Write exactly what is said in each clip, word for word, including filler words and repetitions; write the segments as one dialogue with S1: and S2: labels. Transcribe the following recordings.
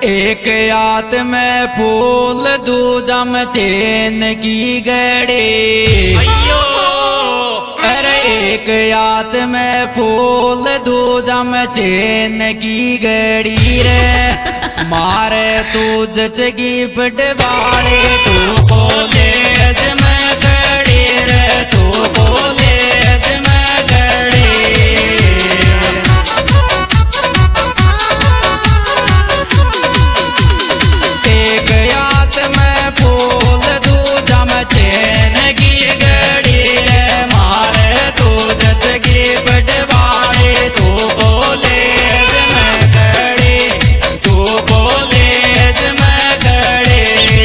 S1: एक याद में फूल दूजा में चैन की गड़ी। अरे एक याद में फूल दूजा में चैन की गड़ी रे। मारे तू जचगी बड़वाड़े तू कॉलेज में गड़ी रे, तू कॉलेज में गड़ी। एक याद में फूल दूजा में चैन की गड़ी रे। मारे तू जचगी बड़वाड़े तू कॉलेज में गड़ी, तू कॉलेज में गड़ी।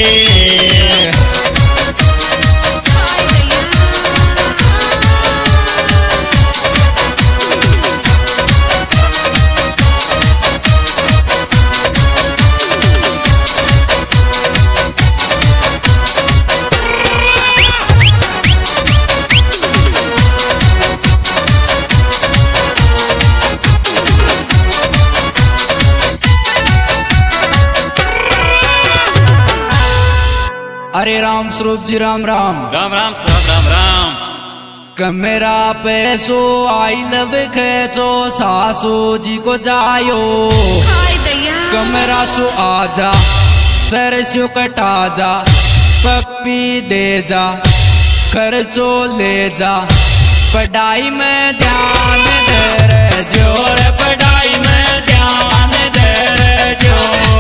S1: अरे राम स्वरूप जी राम राम
S2: राम राम साहब राम राम।
S1: कमेरा पैसो आई लव खेचो सासू जी को जायो। कमेरा सु आजा सरसों कटा जा, पप्पी दे जा, खर्चो ले जा। पढ़ाई में ध्यान दे रे जोर, पढ़ाई में ध्यान दे रे जो।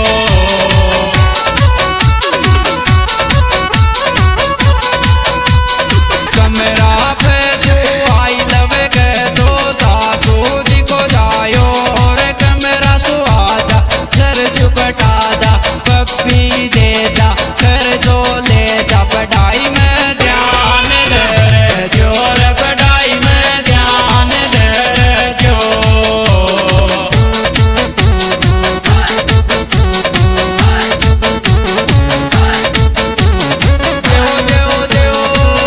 S1: पप्पी दे जा, खर्चो ले जा। पढ़ाई में ध्यान दे रे जोर, पढ़ाई में ध्यान दे रे जो। देओ देओ देओ।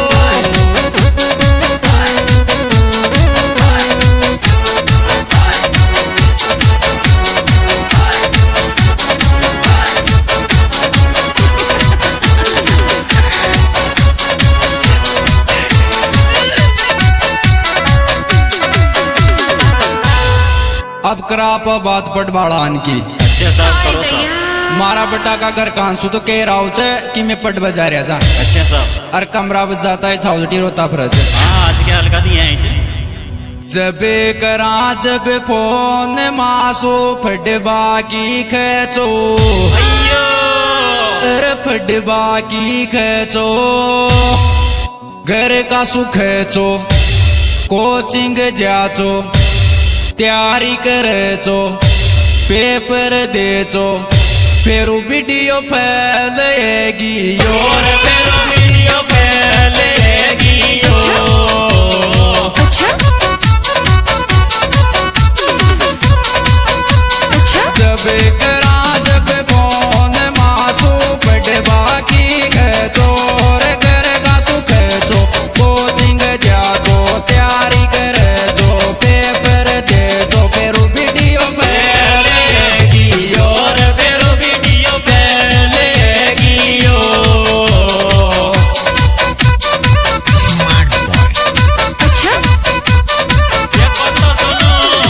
S1: अब कराप बात पटवाड़ान की।
S2: अच्छा साहब करो साहब।
S1: मारा बटा का घर कांसू तो कह रहा हूँ कि मैं पट बजा रहा था।
S2: अच्छा साहब।
S1: और कमरा बज जाता है छावटी रोता फिर।
S2: हाँ आज क्या हल्का दिया है।
S1: जब करा जब फोन मासो फटबा की खेचो, अरे फटबा की खेचो। घर का सुख खेचो, कोचिंग जाचो, तैयारी करेचो, पेपर देचो। फिर वीडियो फैलेगी और फिर वीडियो फैलेगी और।
S3: अच्छा अच्छा।
S1: जब करा जब फोन मासू पढ़वा की खेचो, घर का सुख खेचो, कोचिंग जाचो, तैयारी करेचो, पेपर देचो। फिर वीडियो फैलेगी और फिर वीडियो फैलेगी और।
S3: अच्छा
S2: ये पता सुनो।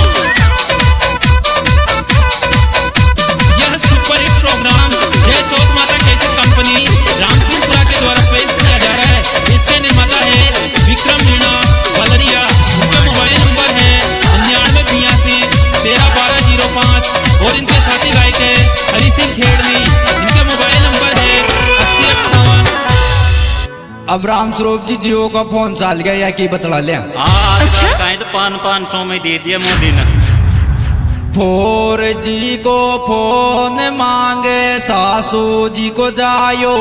S4: यह सुपर हिट प्रोग्राम जय चौथ माता कैसेट कंपनी रामपुरा के द्वारा पेश किया जा रहा है। इसके निर्माता है विक्रम मीणा बलरिया। इनका मोबाइल नंबर है निन्यानवे छियासी तेरह बारह जीरो पाँच और इनके साथी गायक है हरि सिंह खेड़नी। इनका मोबाइल नंबर है अस्सी अट्ठावन।
S1: अब राम स्वरूप जी जियो का फोन चाल गया या की बतला लिया।
S2: हाँ
S3: अच्छा?
S2: कहीं तो पान पान सौ में दे दिया मोदी ने।
S1: फोर जी को फोन मांगे सासू जी को जायो।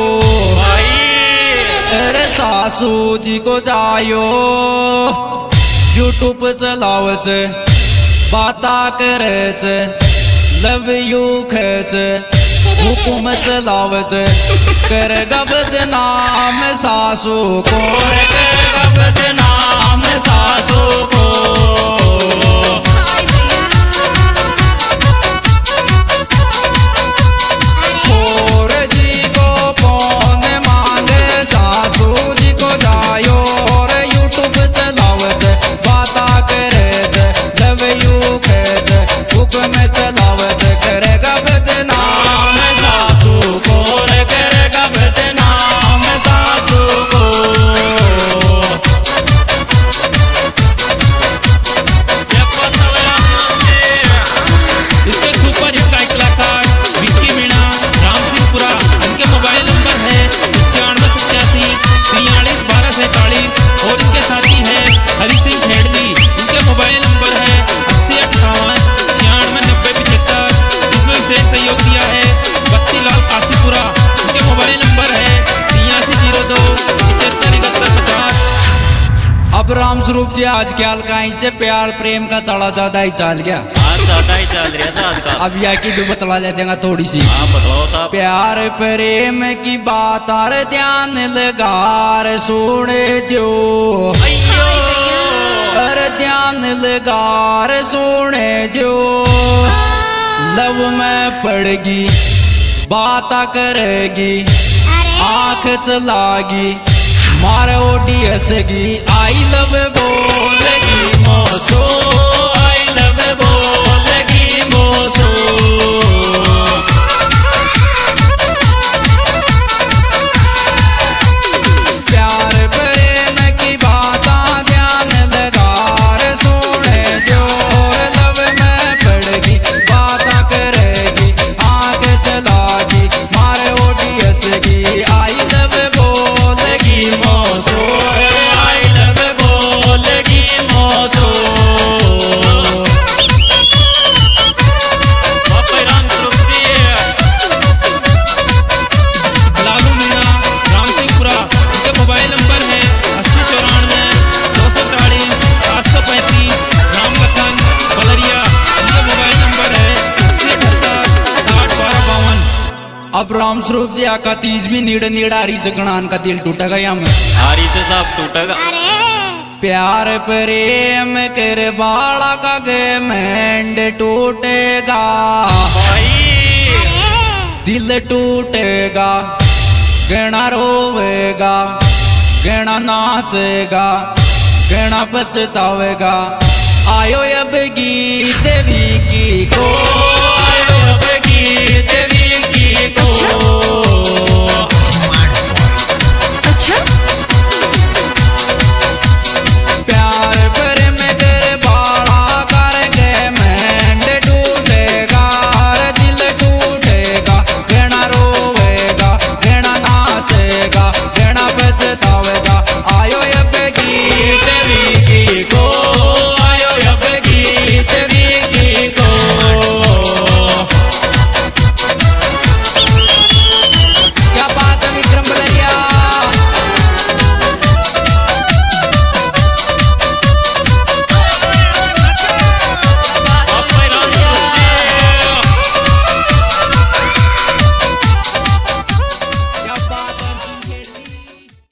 S1: अरे सासू जी को जायो। यूट्यूब चलावच, बाता करच, लव यू खच, हुकुम चलावच। कर बदनाम सासू को, कर बदनाम सासू को। स्वरूप जी आज क्या कहीं से प्यार प्रेम का चढ़ा ज्यादा ही चल गया।
S2: आज ज्यादा ही चल रहा था आजकल।
S1: अब यह की भी बतला देगा थोड़ी सी।
S2: हाँ बताओ साहब।
S1: प्यार प्रेम की बात आर ध्यान लगार सुने जो, अरे ध्यान लगार सुने जो, लव में पड़गी बात करेगी आंख चलागी मारे ओडी हंसगी आई लव बोलेगी मोसो, आई लव बोलेगी मोसो। प्यार प्रेम की बातें ध्यान लगार सुने जो, लव में पड़गी बात करेगी आंख चलागी मारे ओडी हंसगी आई लव बोलेगी मोसो, आई लव बोलेगी मोसो।
S2: बापा राम स्वरूप जी।
S4: लालू मीणा रामसिंहपुरा, इनका मोबाइल नंबर है अस्सी चौरानवे दो सौ चालीस सात सौ पैंतीस। राम लखन बलरिया, इनका मोबाइल नंबर है अस्सी अठहत्तर आठ बारह बावन।
S1: अब राम स्वरूप जी आका तीज भी नीड़ नीड़ारी से गणान का दिल टूटेगा या में
S2: हारी से साहब टूटेगा।
S1: प्यार प्रेम कर बाला का गे मेंड टूटेगा,
S2: भाई
S1: दिल टूटेगा गणा रोवेगा गणा नाचेगा गणा पछतावेगा। आयो अब गीत देवी की को